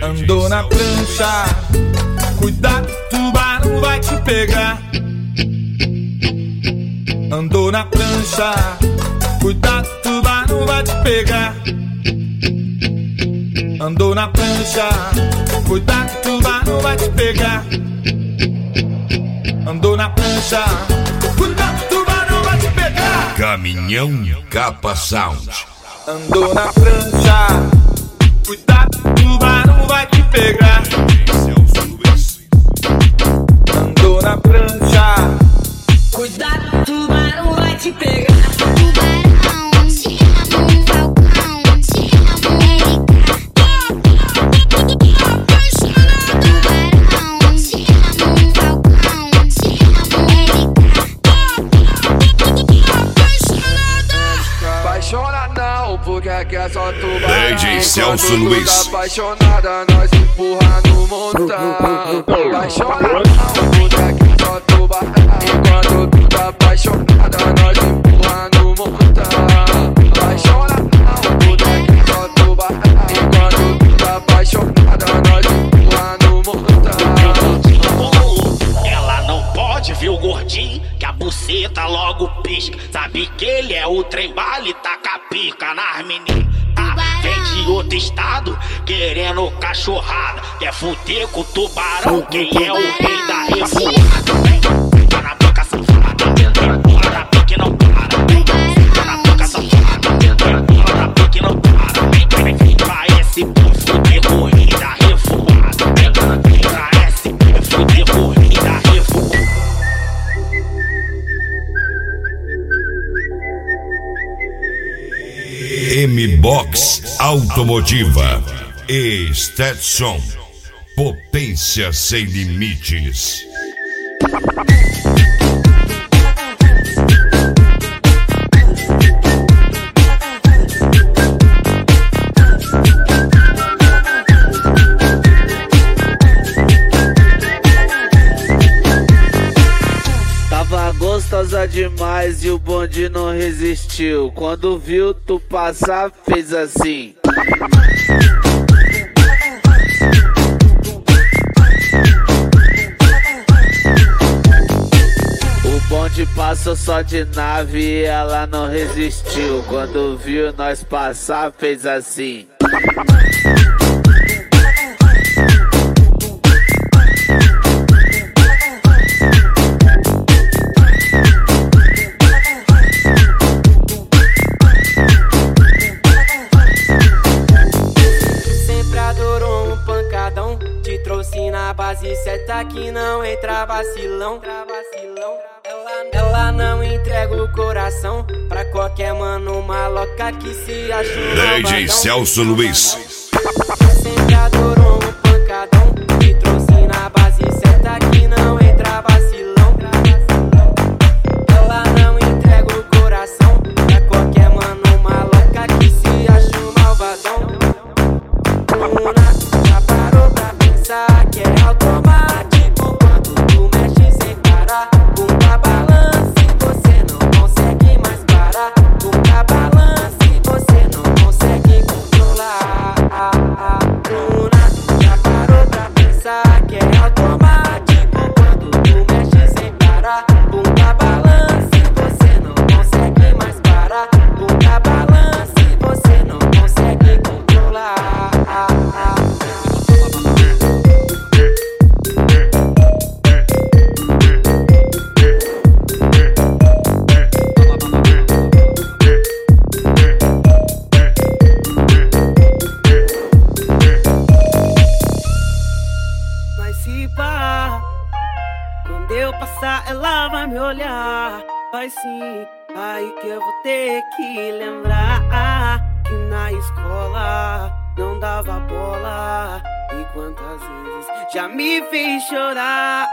Andou na prancha, cuidado, tubarão vai te pegar. Andou na prancha, cuidado, tubarão vai te pegar. Andou na prancha, cuidado, tubarão vai te pegar. Andou na prancha, cuidado, tubarão vai te pegar. Caminhão Capa Sound. Andou na prancha, cuidado, tubarão vai te pegar. Andou na prancha, cuidado, tubarão vai te pegar. Tubarão, te amo, falcão, te amo, tubarão, te amo, falcão, te amo, apaixonada não, porque aqui é só tubarão. DJ Celso Quando Luiz. tá apaixonada, nós empurra no montão. Apaixonada não, porque aqui é só tubarão. Quando tu tá apaixonada, nós empurra no montão. Apaixonada não, porque aqui é só tubarão. Quando tu tá apaixonada, nós empurra no montão. Ela não pode ver o gordinho, que a buceta logo pisca. Sabe que ele é o trem bala e taca pica nas meninas. Vem de outro estado, querendo cachorrada. Quer fuder com o tubarão, quem é o rei da revoada. Tá na boca safada, empurra na pique não para. Tá na boca safada, empurra na pique não para. Pra esse fuder com o rei da revoada. Pra esse fuder com o rei da revoada. M-Box Automotiva e Stetson. Potência sem limites. Tava gostosa demais e o bonde não resistiu. Quando viu tu passar, fez assim. O bonde passou só de nave e ela não resistiu. Quando viu nós passar, fez assim. Na base certa que não entra vacilão. Ela não entrega o coração pra qualquer mano maloca que se acha um DJ Celso Luiz. Sempre adorou um pancadão. Te trouxe na base certa que não entra vacilão. Ela não entrega o coração pra qualquer mano maloca que se acha um malvadão. Já parou pra pensar que é automático quando tu mexe sem parar? Bunda balance, você não consegue mais parar. Bunda balance, você não consegue controlar. Já parou pra pensar que é automático quando tu mexe sem parar? Bunda balance, você não consegue mais parar. Bunda balance, você não consegue controlar. Mas se pá, quando eu passar ela vai me olhar. Vai sim, aí que eu vou ter que lembrar que na escola não dava bola. E quantas vezes já me fez chorar.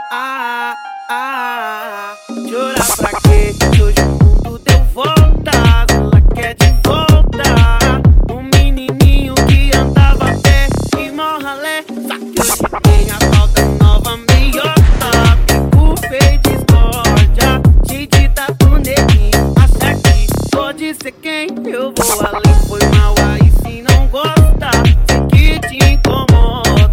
Chorar pra quê? Hoje o mundo deu voltas, ela quer de volta. Um menininho que andava a pé e morralé. Só que hoje tem a falta nova meiota. Fico feio discórdia, cheio de tatu neguinho. Acha que pode ser quem? Eu vou além, foi mal aí se não gosta. Sei que te incomoda.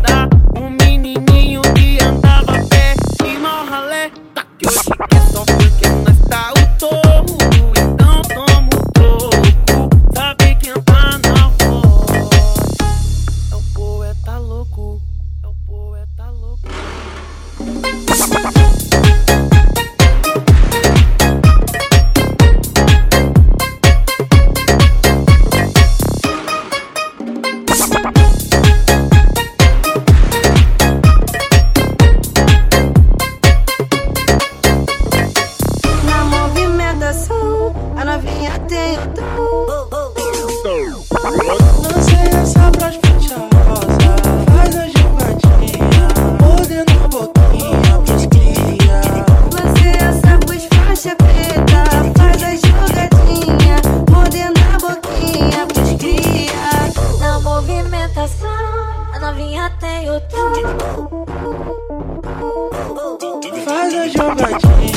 ostentação, a novinha tem o tom. Faz a jogadinha.